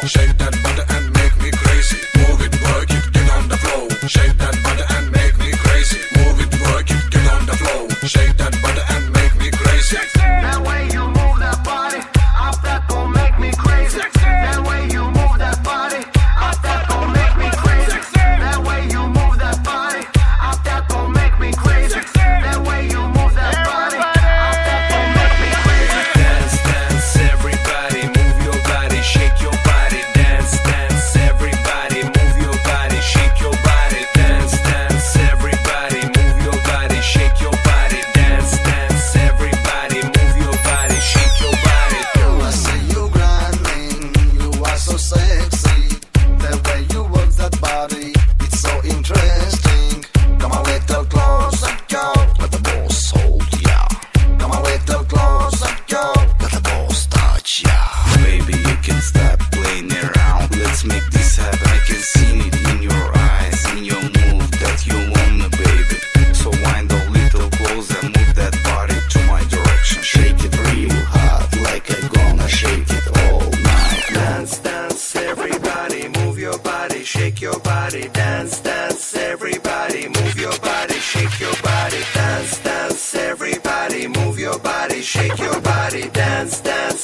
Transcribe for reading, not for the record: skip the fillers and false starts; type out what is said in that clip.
Shake that body and make me crazy. Move it, work it, get on the floor. Shake that body and make me crazy. Move it, work it, get on the floor. Shake that body and make me crazy. That way you move that body, up that gon' make me crazy. That way you move that body, up that gon' make me crazy. That way you move that body, up that gon' make me crazy. That way you move that body, up that gon' make me crazy. Dance, dance, everybody, move your body, shake your body. Dance, dance, everybody, move your body, shake your body. Dance, dance, everybody, move your body, shake your body. Dance, dance, everybody, move your body, shake your body. I see you grinding, you are so sexy. The way you work that body, it's so interesting. Come a little closer, girl, let the boss hold ya. Come a little closer, girl, let the boss touch ya. Baby, you can stop playing around. Let's make this happen. I can see it in your eyes, in your move that you want me, baby. So wind a little closer, move that body to my direction. Shake it real hard, like I'm gonna shake it all night. Dance, dance, everybody, move your body, shake your body. Dance, dance, everybody, move your body, shake your body. Dance, dance, everybody, move your body, shake your body. Dance, dance.